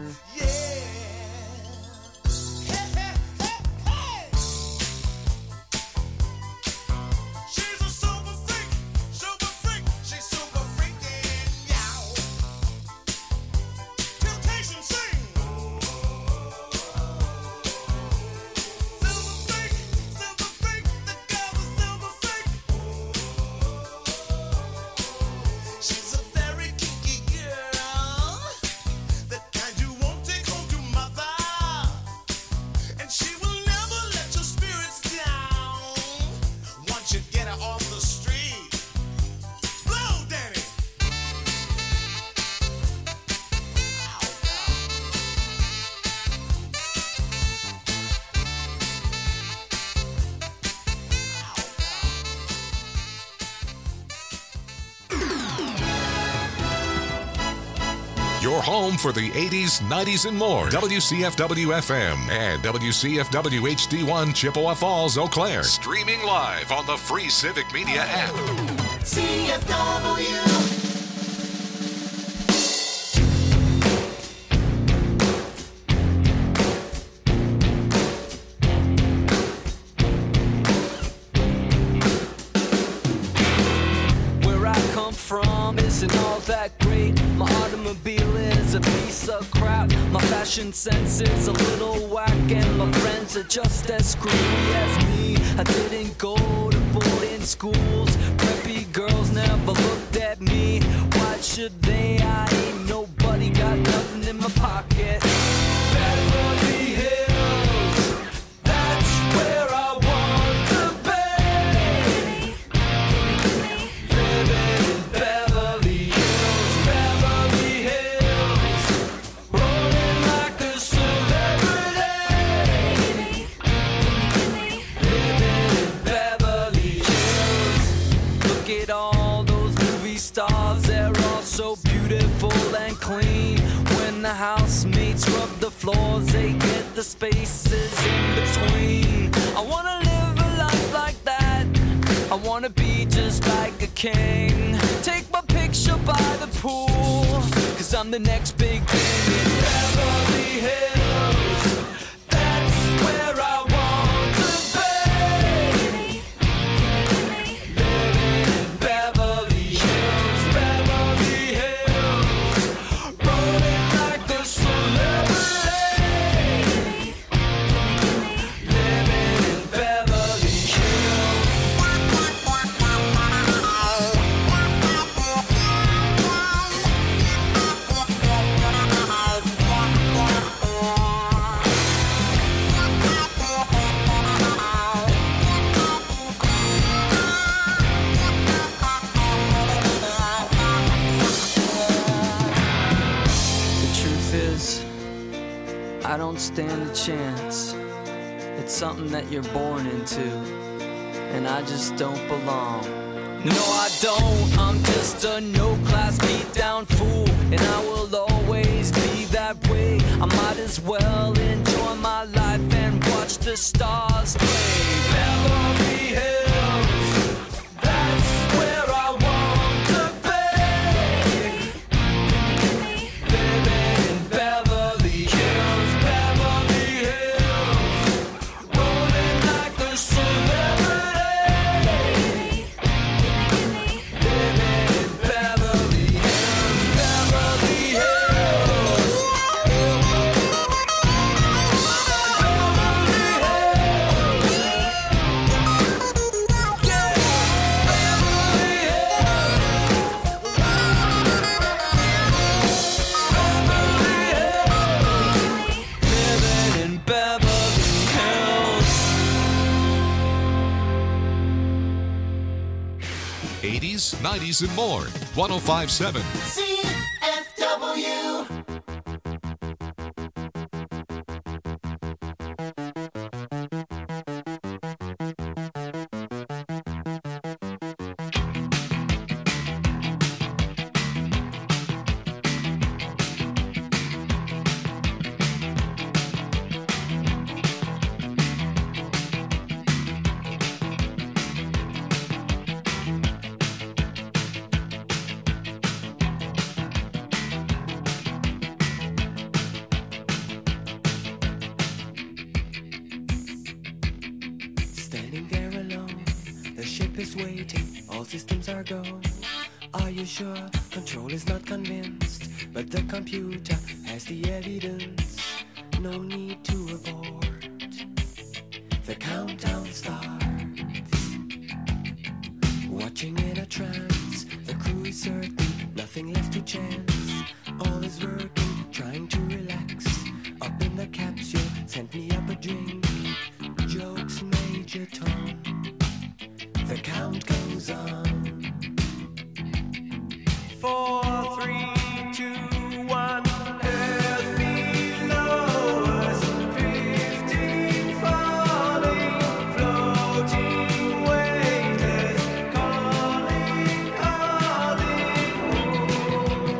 Your home for the 80s, 90s, and more. WCFW-FM and WCFW HD1 Chippewa Falls, Eau Claire. Streaming live on the free Civic Media app. CFW. Isn't all that great. My automobile is a piece of crap. My fashion sense is a little whack, and my friends are just as screwy as me. I didn't go to boarding schools. Preppy girls never looked at me. Why should they? I ain't nobody, got nothing in my pocket. Beverly Hills, that's where I want to be. Living in Beverly Hills, Beverly Hills, rolling like a celebrity. Living in Beverly Hills. Look at all those movie stars, they're all so beautiful and clean. When the housemates rub the floors, they get the spaces in between. I wanna live a life like that. I wanna be just like a king. Take my picture by the pool, 'cause I'm the next big thing in Beverly Hills. That's where I want to be. Living in Beverly Hills, Beverly Hills, rolling like a celebrity. Living in Beverly Hills. The truth is, I don't stand a chance. It's something that you're born into, and I just don't belong. No, I don't. I'm just a no-class beat-down fool, and I will always be that way. I might as well enjoy my life and watch the stars play. Beverly Hills, that's where I want to be. Living in Beverly Hills, Beverly Hills, rolling like a celebrity. Living in Beverly Hills, Beverly Hills. Living in Beverly Hills. 80s, 90s, and more. 105.7. CFW. ship is waiting, all systems are go. Are you sure? Control is not convinced, but the computer has the evidence. No need to abort. The countdown starts. Watching in a trance, the crew is certain, nothing left to chance. All is working, trying to relax. Up in the capsule, sent me up a drink. Jokes, Major Tom. The count goes on. 4, 3, 2, 1. Earth below us, drifting, falling, floating, weightless, calling, calling home.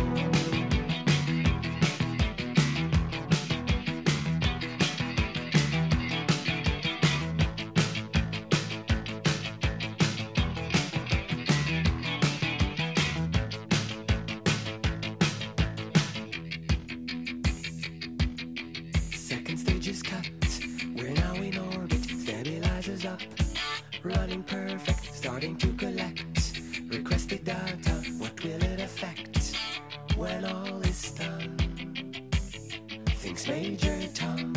Second stage is cut, we're now in orbit, stabilizers up, running perfect, starting to collect, requested data, what will it affect, when all is done, thinks Major Tom,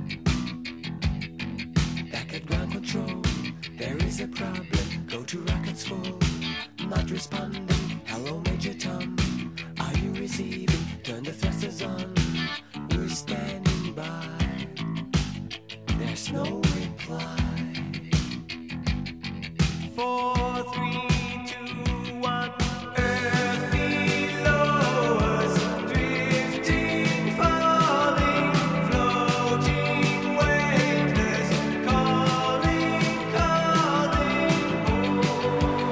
back at ground control, there is a problem, go to rockets full, not responding, hello Major Tom, are you receiving, turn the thrusters on, we're standing by. There's no reply. 4, 3, 2, 1. Earth below us, drifting, falling, floating, weightless, calling, calling home.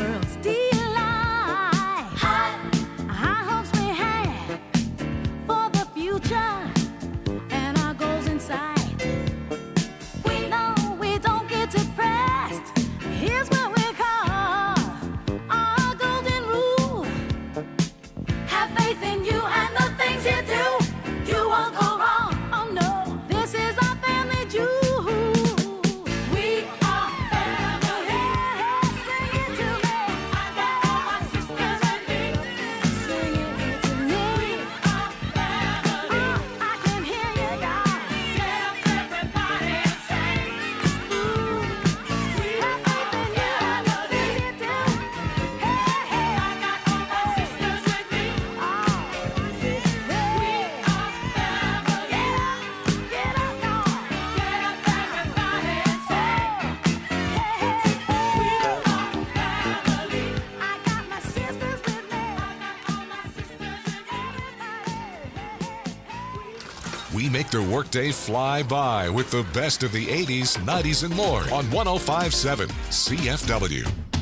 world's delight. High hopes we had for the future and our goals in sight. We know we don't get depressed. Here's what we call our golden rule. Have faith in you and the things you do. You won't go wrong. Oh no, this is our family jewel. We are family. Sing it to me. I got all my sisters with me. Sing it to me. We are family. I can hear you guys. Yes, everybody sing. We have faith in you and the things you do. Hey, hey, I got all my sisters with me. We are family. Get up, y'all. Get up, everybody, and sing. Hey, hey, we are family. I got my sisters with me. I got all my sisters with everybody. We make their workday fly by with the best of the 80s, 90s, and more on 105.7 CFW.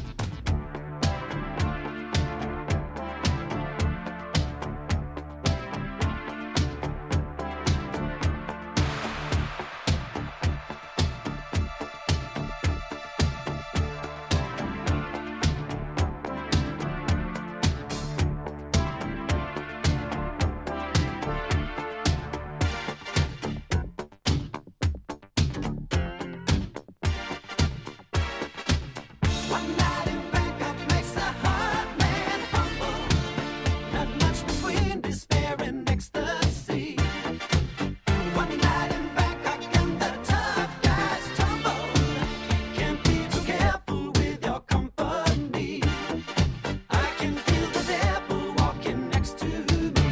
One night in Bangkok makes the heart man humble. Not much between despair and ecstasy. One night in Bangkok and the tough guys tumble. Can't be too careful with your company. I can feel the devil walking next to me.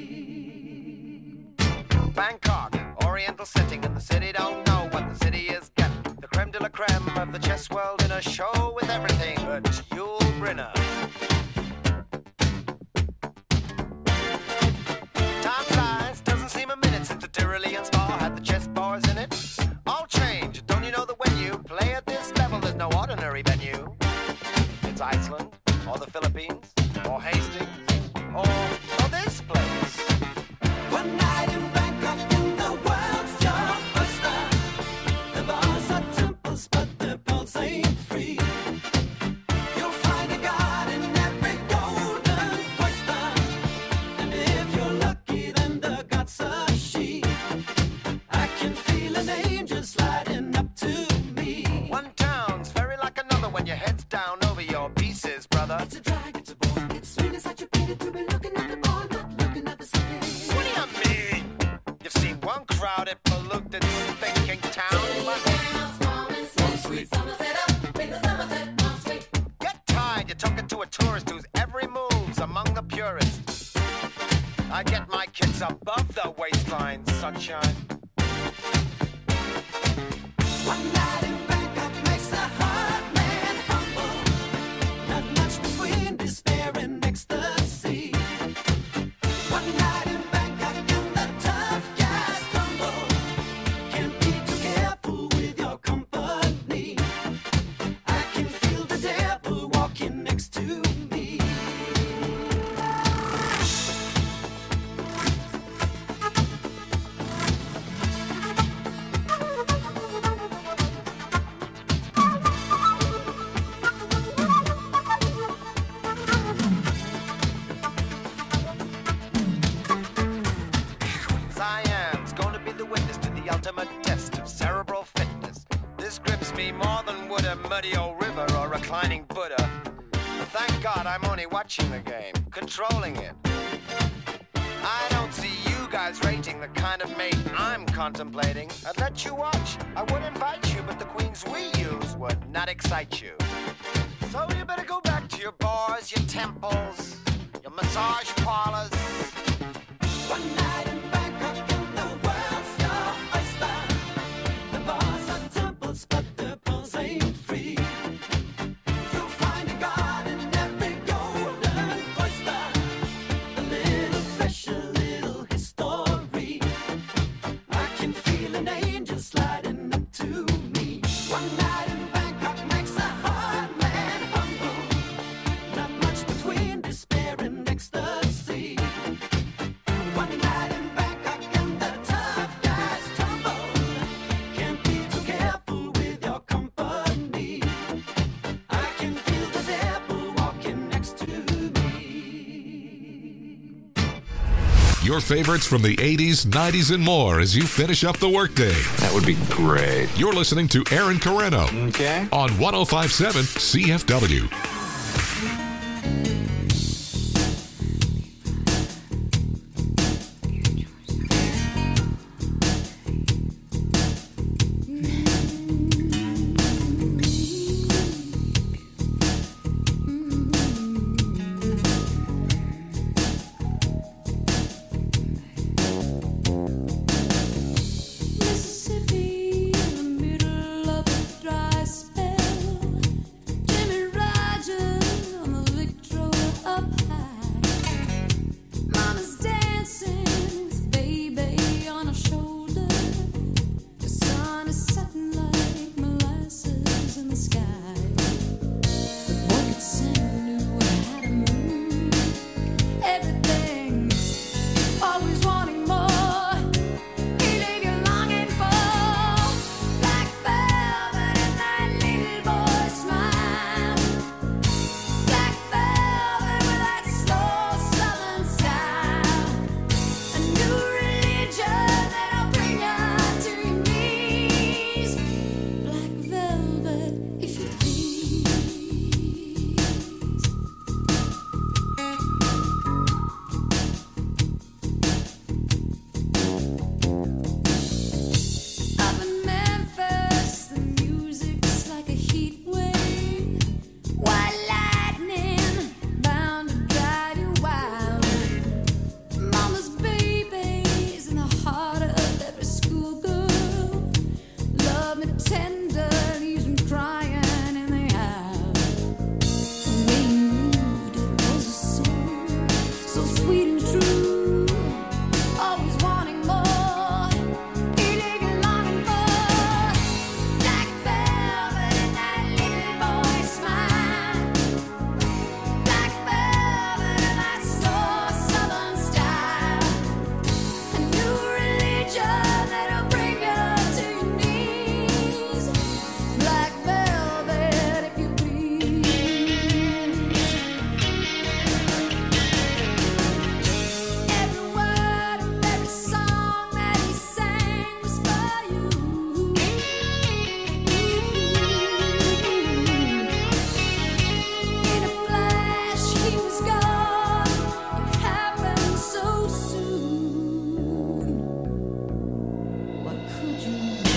Bangkok, oriental setting, and the city don't know what the city is getting. The creme de la creme of the chess world in a show with everything but Yul Brynner. Time flies, doesn't seem a minute since the Tyrolean Spa had the chess bars in it. All change, don't you know that when you play at this level, there's no ordinary venue? It's Iceland, or the Philippines, or Hastings, or this place. One night in Bangkok and the world's your oyster. The bars are temples, but the pulse ain't free. You'll find a god in every golden oyster. And if you're lucky, then the god's a she. I can feel an angel sliding up to me. One town's very like another when your head's down over your pieces, brother. It's a drag, it's a bore, it's sweet, it's such a pity to be looking at the bar, not looking at the city. What do you mean? You've seen one crowded, polluted, thinking town. Get tired, you're talking to a tourist whose every move's among the purists. I get my kids above the waistline, sunshine. One night in Bangkok makes the heart man humble. Not much between despair and ecstasy. One night in Bangkok and the tough guys tumble. Can't be too careful with your company. I can feel the devil walking next to me. Cyan's gonna be the witness to the ultimate test of cerebral fitness. This grips me more than would a muddy old river or reclining Buddha. But thank God I'm only watching the game, controlling it. I don't see you guys rating the kind of mate I'm contemplating. I'd let you watch, I would invite you, but the queens we use would not excite you. So you better go back to your bars, your temples, your massage parlors. One night in Bangkok and the world's your oyster. The bars are temples, but the pulse ain't free. You'll find a god in every golden oyster. A little special, little history. I can feel an angel sliding up to me. One night in Bangkok makes a heart man humble. Your favorites from the 80s, 90s, and more as you finish up the workday. That would be great. You're listening to Aaron Carreno Okay. on 105.7 CFW. Mississippi, in the middle of a dry spell. Jimmy Rogers on the Victrola up high. Mama's dancing with baby on her shoulder. The sun is setting like molasses in the sky. The boy could sing, knew how to move. Everything, always wanting more. He leave you longing for black velvet and that little boy smile. Black velvet with that slow southern style. A new religion that'll bring you to your knees. Black velvet, if you please. Up in Memphis, the music's like a heat wave. White lightning bound to drive you wild. Mama's baby's in the heart of every schoolgirl. Love me tender, leaves me crying in the aisle. The way you moved, it was a song, so sweet and true. Always wanting more. He leave you longing for black velvet and that little boy smile. Black velvet and that slow southern style. A new religion that'll bring you to your knees. Black velvet, if you please. Every word of every song that he sang was for you. In a flash, he was gone. It happened so soon. What could you do?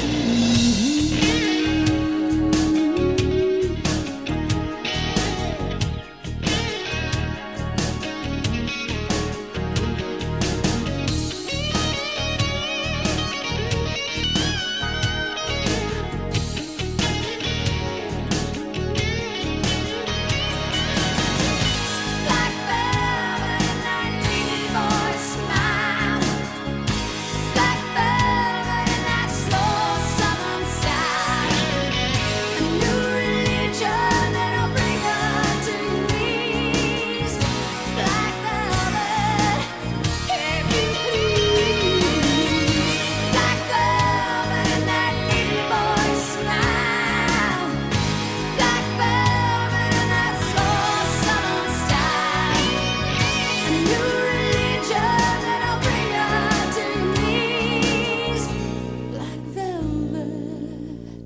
Black velvet and that little boy smile. Black velvet and that slow southern style. A new religion that'll bring you to your knees. Black velvet, if you please. Black velvet and that little boy smile. Black velvet and that slow southern style. A new religion that'll bring you to your knees. Black velvet,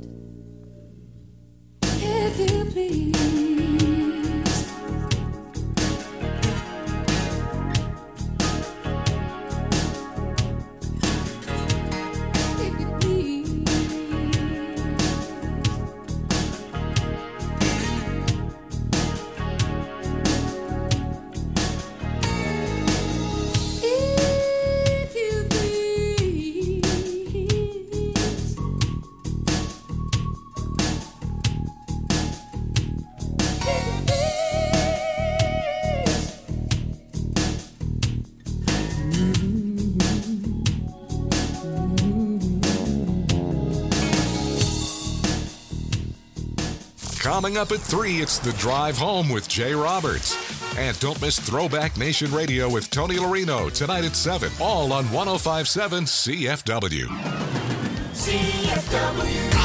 if you please. If you please. If you please. Coming up at 3, it's The Drive Home with Jay Roberts. And don't miss Throwback Nation Radio with Tony Larino tonight at 7, all on 105.7 CFW. CFW.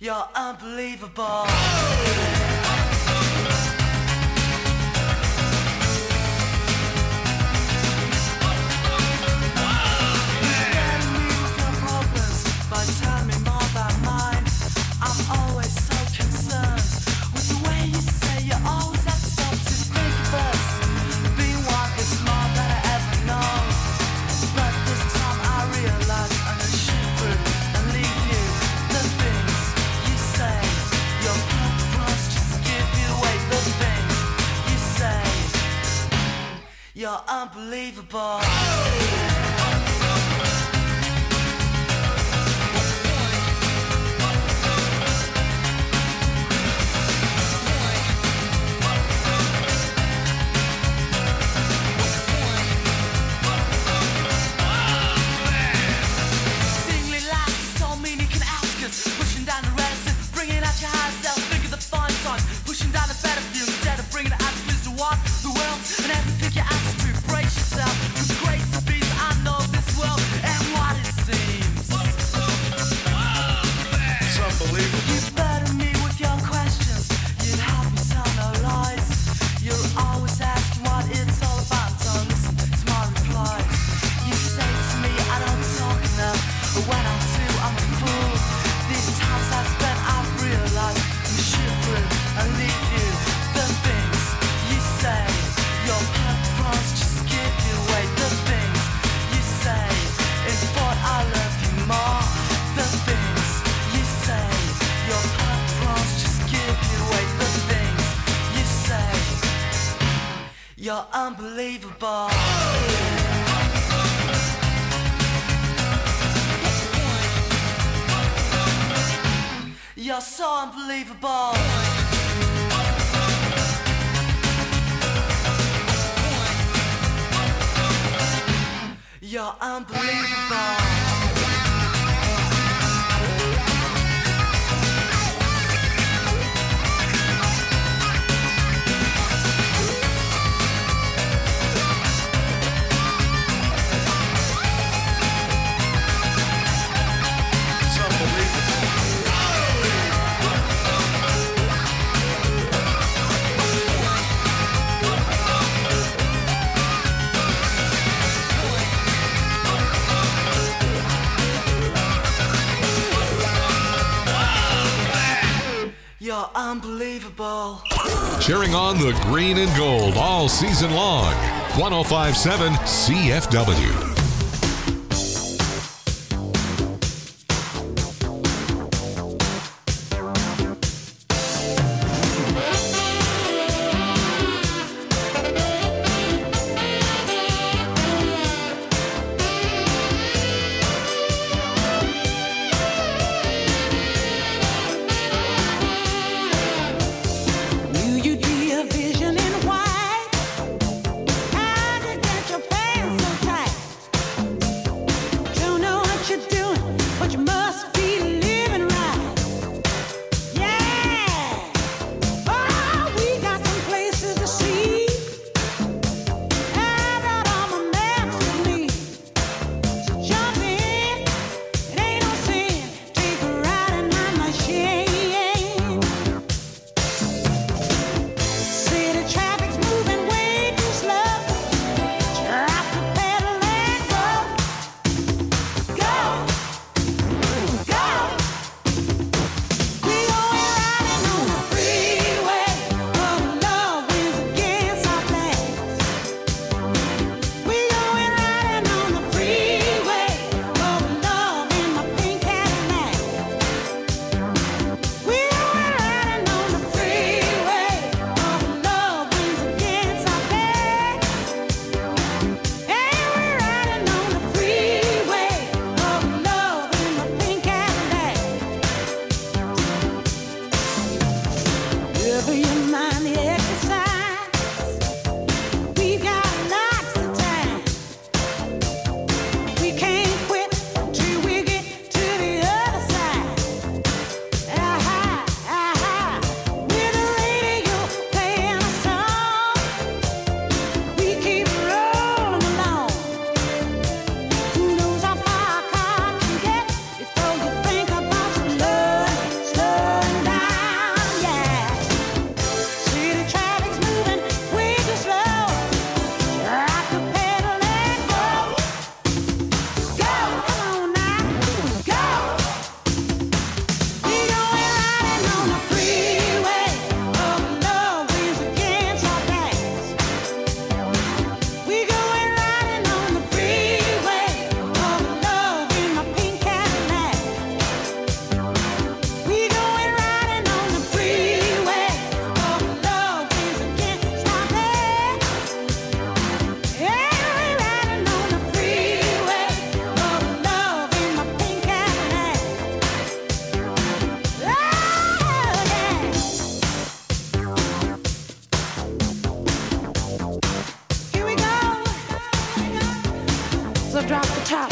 You're unbelievable. You're unbelievable. You're unbelievable. You're so unbelievable. You're unbelievable. You're unbelievable. Cheering on the green and gold all season long. 105.7 CFW. Vision in white, and you get your pants so tight.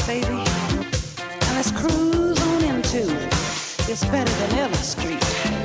baby. And let's cruise on into It's Better Than Ever Street.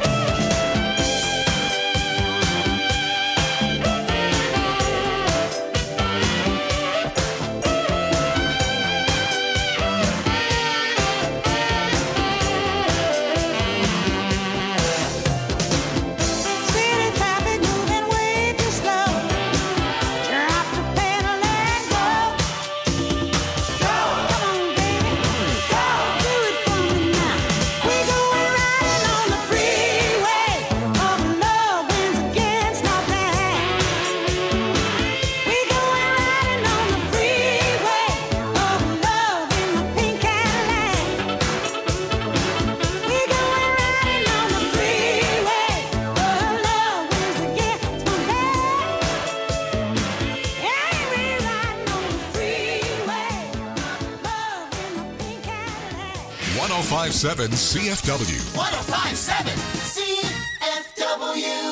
CFW. 1057 CFW.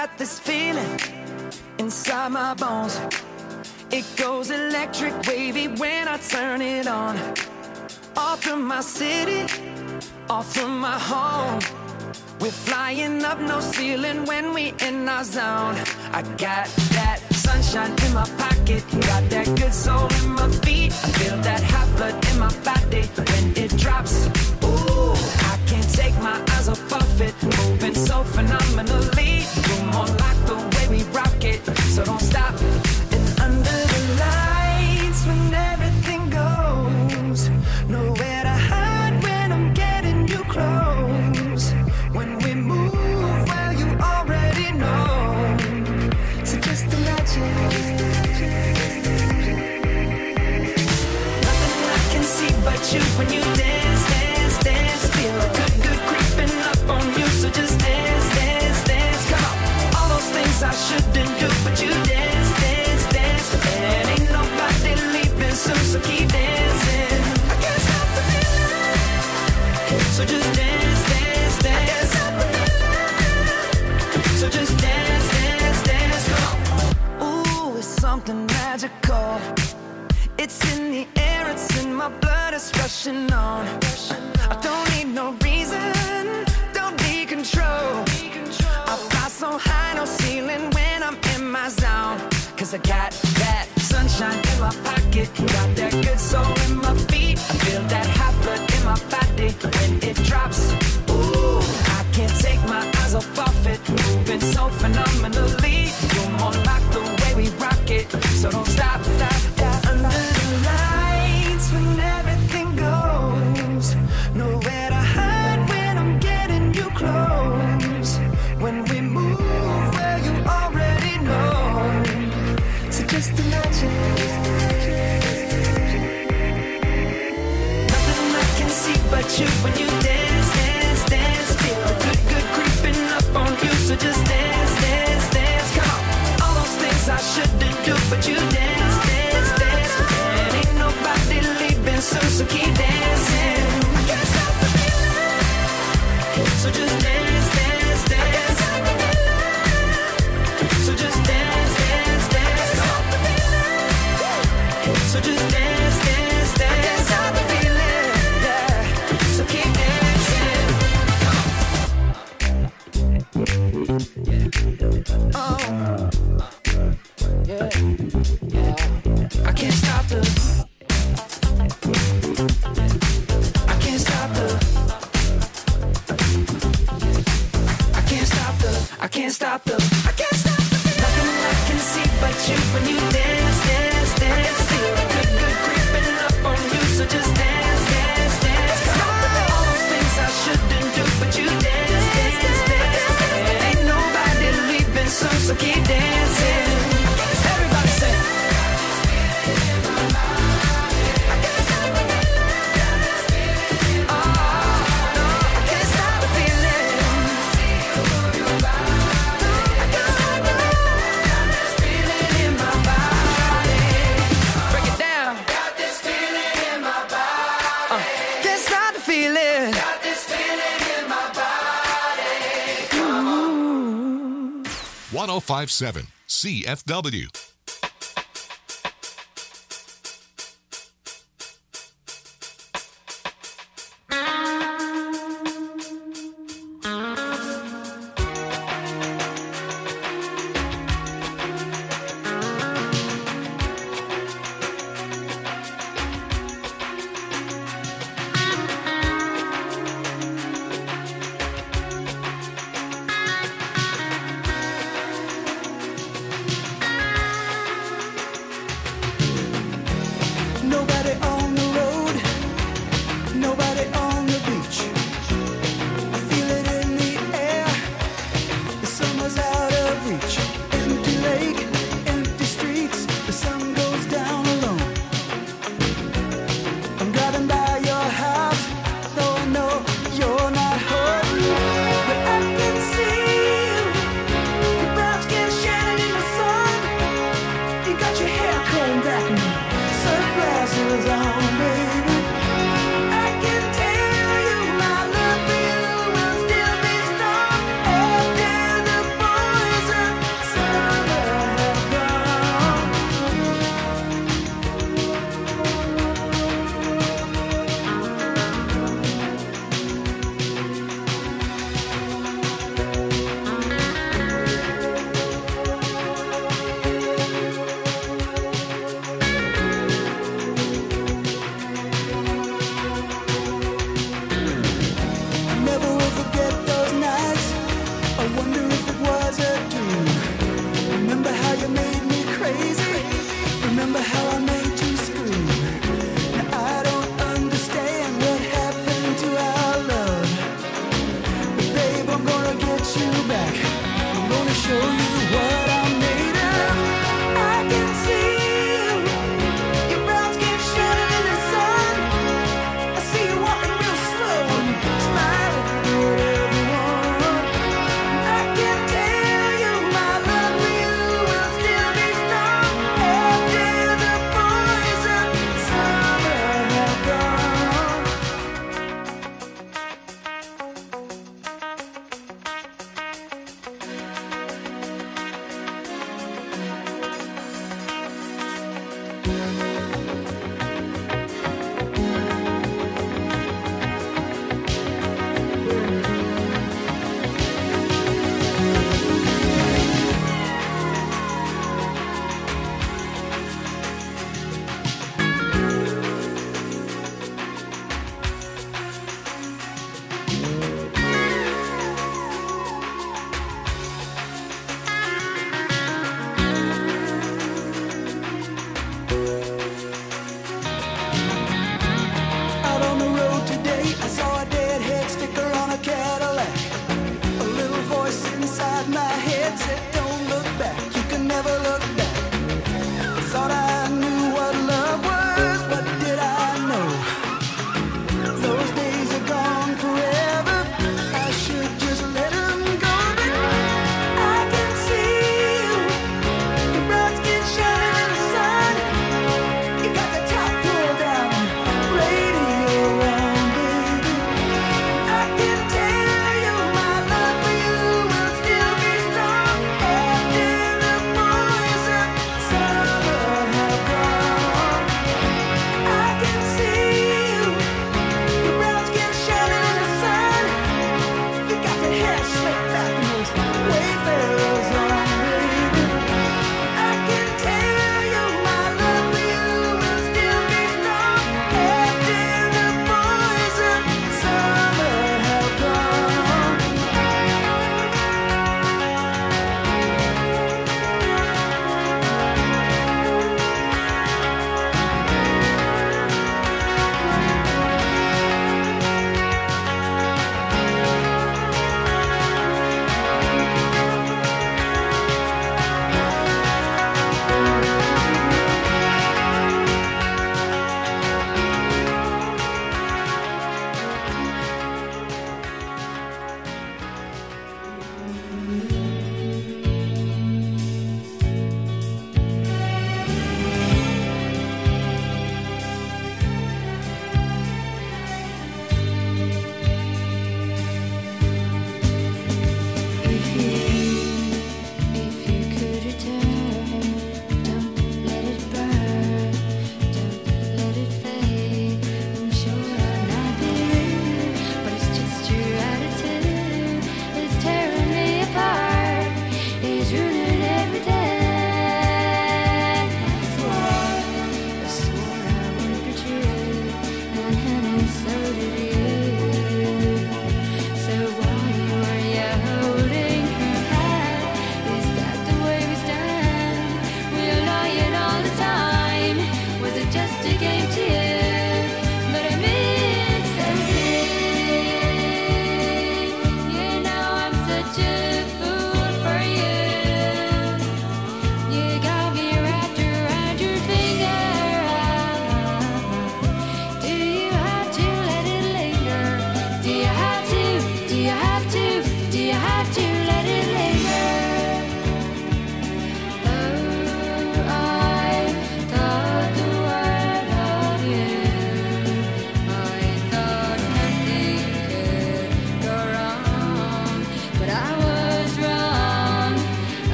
got this feeling inside my bones. It goes electric wavy when I turn it on. Off from my city, off from my home. We're flying up, no ceiling when we in our zone. I got that sunshine in my pocket, got that good soul in my feet. I feel that hot blood in my body when it drops. Ooh, I can't take my eyes off of it, moving so phenomenally. You're more like the way we rock it, so don't stop. And under the lights when everything goes, nowhere to hide when I'm getting you close. When we move, well, you already know. So just imagine. Nothing I can see but you when you dance, dance, dance. Feel good, good creeping up on you. So just dance, dance, dance. Come on. All those things I shouldn't do, but you dance, dance, dance. And ain't nobody leaving soon, so keep dancing. I can't stop the feeling. So just dance, dance, dance. So just dance, dance, dance, come on. Ooh, it's something magical. It's in the air, it's in my blood, it's rushing on. I don't need no reason, don't need control. I fly so high, no ceiling when I'm in my zone. Cause I got that sunshine in my pocket, got that good soul in my feet. I feel that hot blood in my body when it drops. Ooh, I can't take my eyes off of it, moving so phenomenally. You're more like the way we rock it, so don't stop, stop, stop. Under the lights when everything goes, nowhere to hide when I'm getting you close. When we move, well, you already know. So just imagine. Nothing I can see but you when you dance, dance, dance. Feel good, good creeping up on you. So just dance, dance, dance. Come on. All those things I shouldn't do, but you dance, dance, dance. And ain't nobody leaving soon, so keep dancing. I can't stop the feeling. So just dance, dance, dance. So just dance, dance, dance. Come on. So just dance, dance, dance. I can't stop the feeling. Yeah. So keep dancing. Oh. Yeah. Yeah. I can't stop the. I can't stop the. I can't stop the. I can't stop the. I can't stop the. Nothing I can see but you when you dance, dance, dance. Feel good, good creeping up on you. So just dance, dance, dance. Come on. All those things I shouldn't do, but you dance, dance, dance. And ain't nobody leaving soon, so keep dancing. Everybody say. I can't stop the feeling. Oh, no, I can't stop the feeling. I can't stop the feeling in my body. Break it down. Got this feeling in my body. Can't stop the feeling. Got this feeling in my body. 1057 CFW.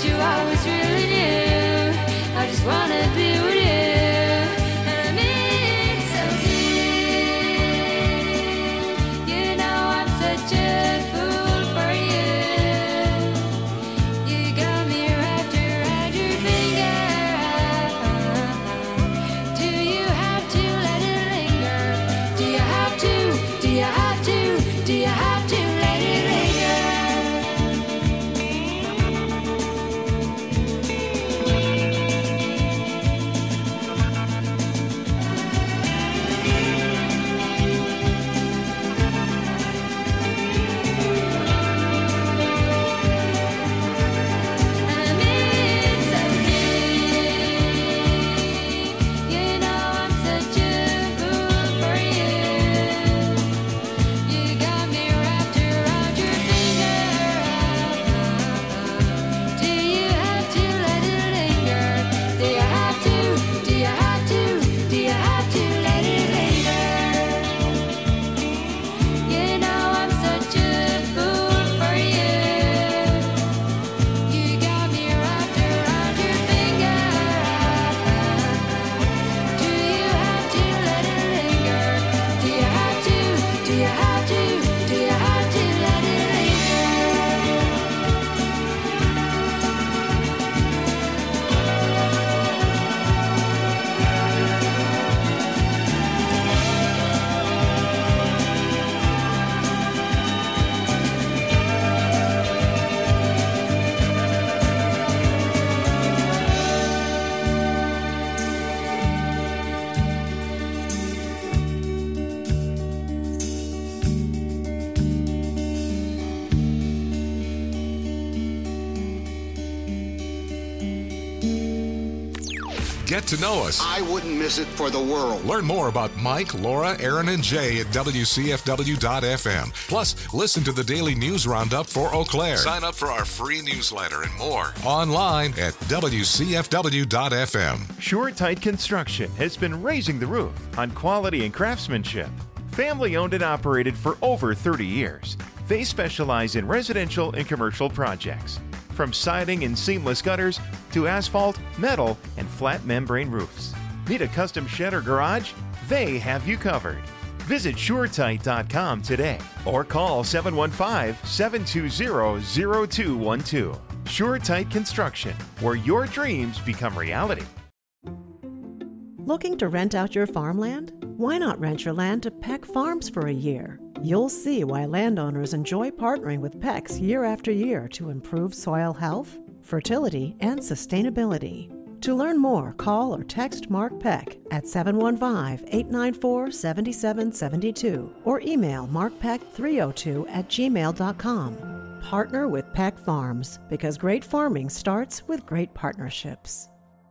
that you always really knew. I just wanna be with you. And I mean so deep. You know I'm such a fool for you. You got me wrapped around your finger. Do you have to let it linger? Do you have to? Do you have to? Do you have to let it linger? Get to know us. I wouldn't miss it for the world. Learn more about Mike, Laura, Aaron, and Jay at WCFW.FM. Plus, listen to the daily news roundup for Eau Claire. Sign up for our free newsletter and more online at WCFW.FM. SureTight Construction has been raising the roof on quality and craftsmanship. Family owned and operated for over 30 years. They specialize in residential and commercial projects. From siding and seamless gutters to asphalt, metal, and flat membrane roofs. Need a custom shed or garage? They have you covered. Visit SureTight.com today or call 715-720-0212. SureTight Construction, where your dreams become reality. Looking to rent out your farmland? Why not rent your land to Peck Farms for a year? You'll see why landowners enjoy partnering with Peck's year after year to improve soil health, fertility, and sustainability. To learn more, call or text Mark Peck at 715-894-7772 or email markpeck302@gmail.com. Partner with Peck Farms, because great farming starts with great partnerships.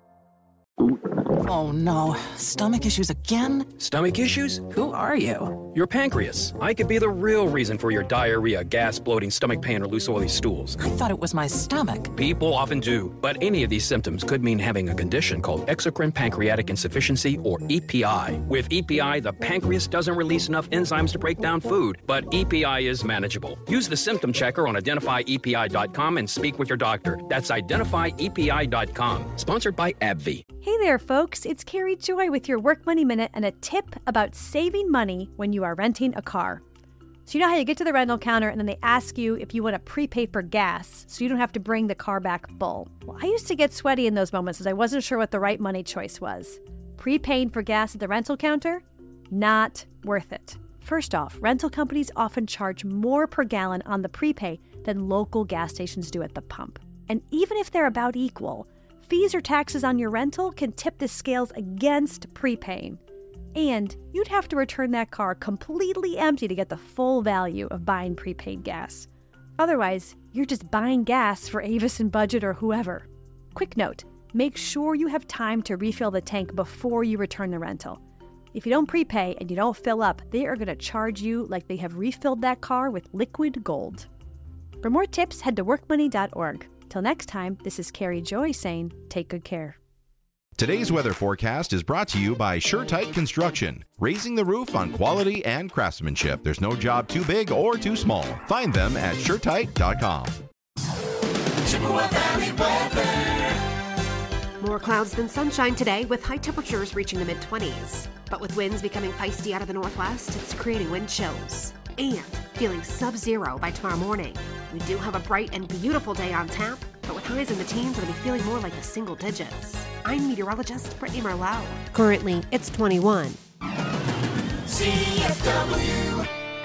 Oh no, stomach issues again? Stomach issues? Who are you? Your pancreas. I could be the real reason for your diarrhea, gas, bloating, stomach pain, or loose oily stools. I thought it was my stomach. People often do, but any of these symptoms could mean having a condition called exocrine pancreatic insufficiency, or EPI. With EPI, the pancreas doesn't release enough enzymes to break down food, but EPI is manageable. Use the symptom checker on identifyepi.com and speak with your doctor. That's identifyepi.com. Sponsored by AbbVie. Hey there, folks. It's Carrie Joy with your Work Money Minute and a tip about saving money when you are renting a car. So you know how you get to the rental counter and then they ask you if you want to prepay for gas so you don't have to bring the car back full. Well, I used to get sweaty in those moments as I wasn't sure what the right money choice was. Prepaying for gas at the rental counter? Not worth it. First off, rental companies often charge more per gallon on the prepay than local gas stations do at the pump. And even if they're about equal, fees or taxes on your rental can tip the scales against prepaying. And you'd have to return that car completely empty to get the full value of buying prepaid gas. Otherwise, you're just buying gas for Avis and Budget or whoever. Quick note, make sure you have time to refill the tank before you return the rental. If you don't prepay and you don't fill up, they are going to charge you like they have refilled that car with liquid gold. For more tips, head to workmoney.org. Till next time, this is Carrie Joy saying, take good care. Today's weather forecast is brought to you by SureTight Construction, raising the roof on quality and craftsmanship. There's no job too big or too small. Find them at SureTight.com. Chippewa Valley weather. More clouds than sunshine today, with high temperatures reaching the mid-20s. But with winds becoming feisty out of the northwest, it's creating wind chills. And feeling sub-zero by tomorrow morning. We do have a bright and beautiful day on tap, but with highs in the teens, it'll be feeling more like the single digits. I'm meteorologist Brittany Merlot. Currently, it's 21. CFW.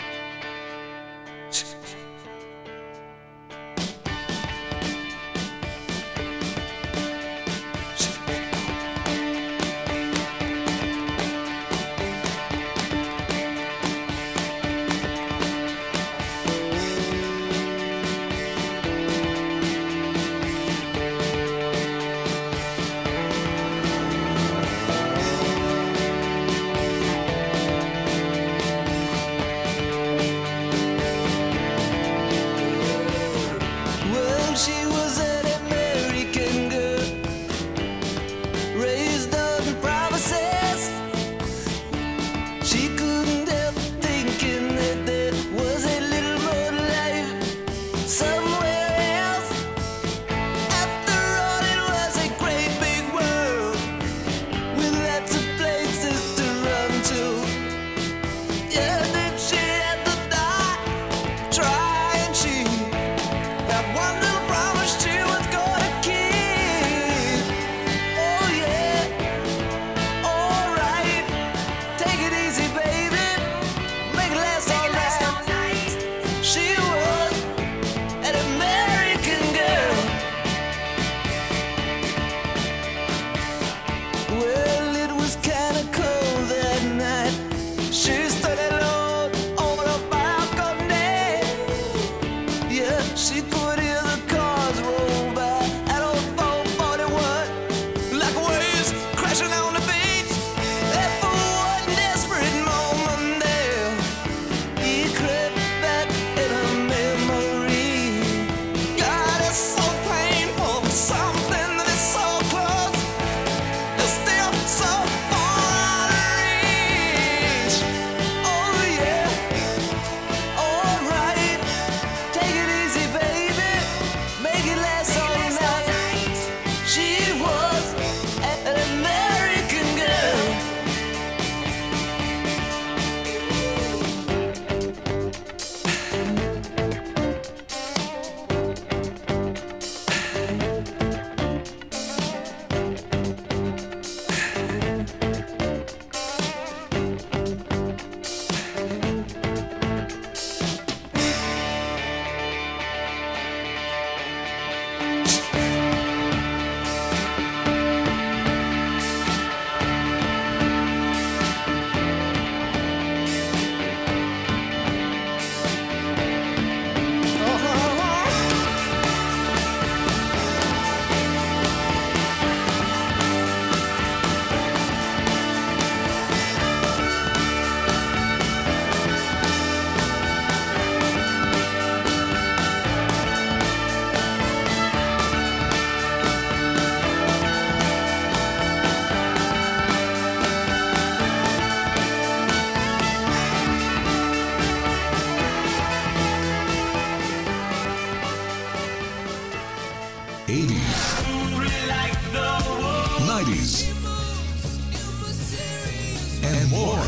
And more.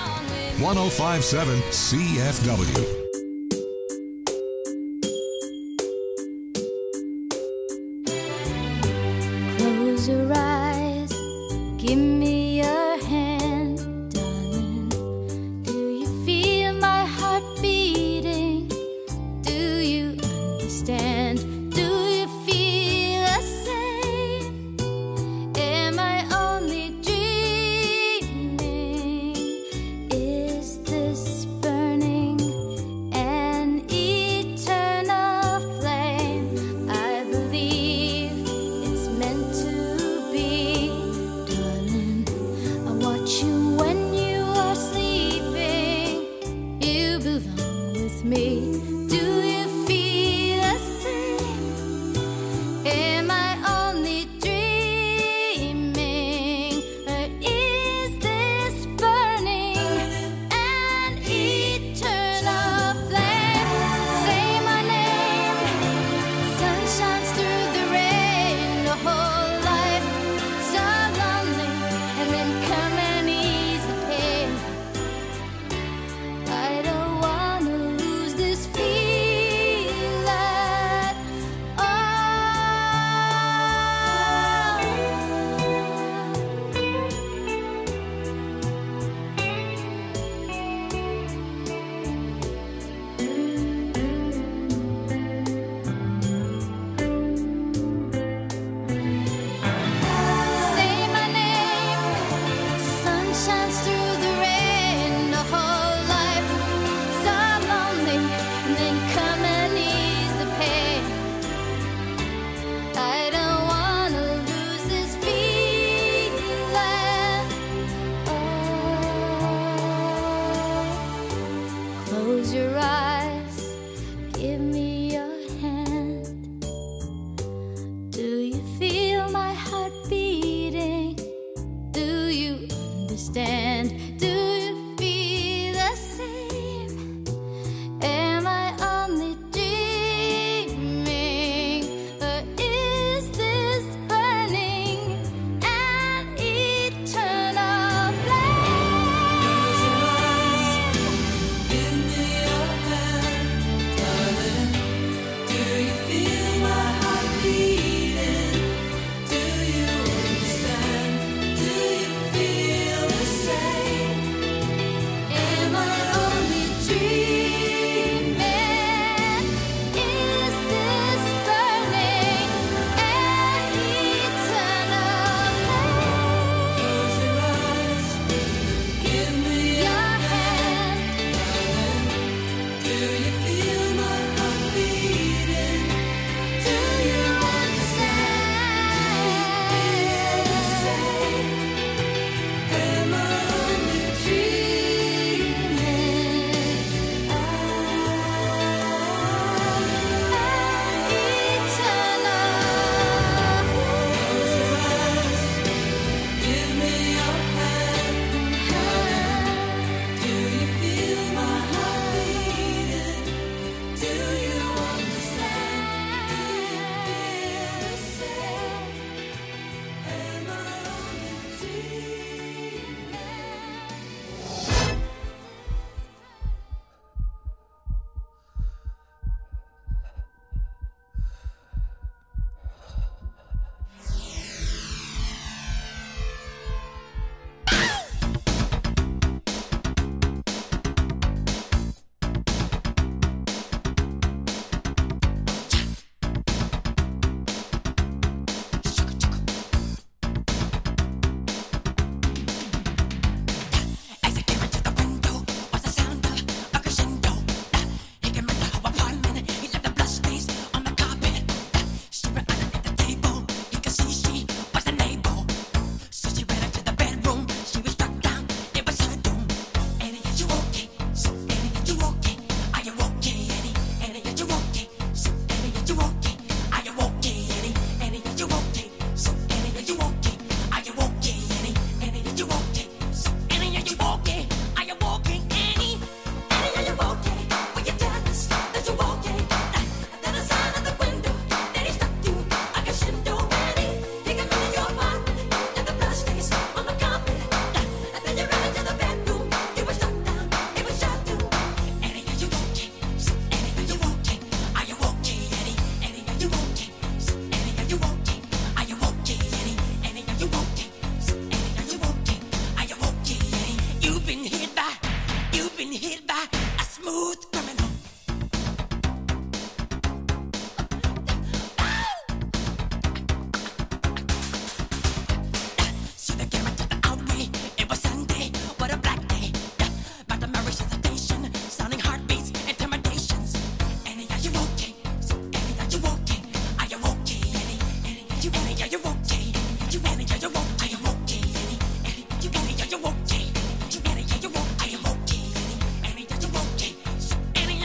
1057 CFW. Close your eyes, give me your hand, darling. Do you feel my heart beating? Do you understand? Do you feel the same? Am I only dreaming? Is this burning an eternal flame? I believe it's meant to be, darling. I watch you when you are sleeping. You belong with me. Do you feel the same? Am I only dreaming? Or is this burning an eternal flame? Say my name, sun shines through Close your eyes, give me your hand. Do you feel my heart beating? Do you understand? Do you feel the same? Am I only dreaming? Or is this burning an eternal flame? Give me your hand, darling. Do you feel my heart beating? Do you understand? Do you feel the same? Am I only dreaming? Is this burning an eternal flame? Close your eyes, give me your hand, darling. Do you feel my heart beating? Do you understand? The same. Am I only dreaming? Close your eyes, give me your hand, darling. Do you feel my heart beating? Do you understand? Do you feel the same? Am I only dreaming? You've been hit by a smooth criminal. See the camera to the outway. It was Sunday, what a black day. But the marriage hesitation, sounding heartbeats, intimidations. Annie, are you okay? Annie, are you okay? Are you okay, Annie? Annie, are you okay? Are you okay? Annie, are you okay? Are you okay, Annie? Annie, are you okay? Annie, are you okay? Annie, are you okay? Are you okay? Annie, are you okay? Annie,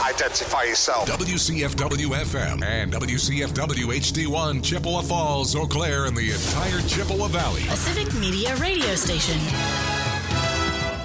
Identify yourself. WCFW FM and WCFW HD1 Chippewa Falls, Eau Claire, and the entire Chippewa Valley. A Civic Media radio station.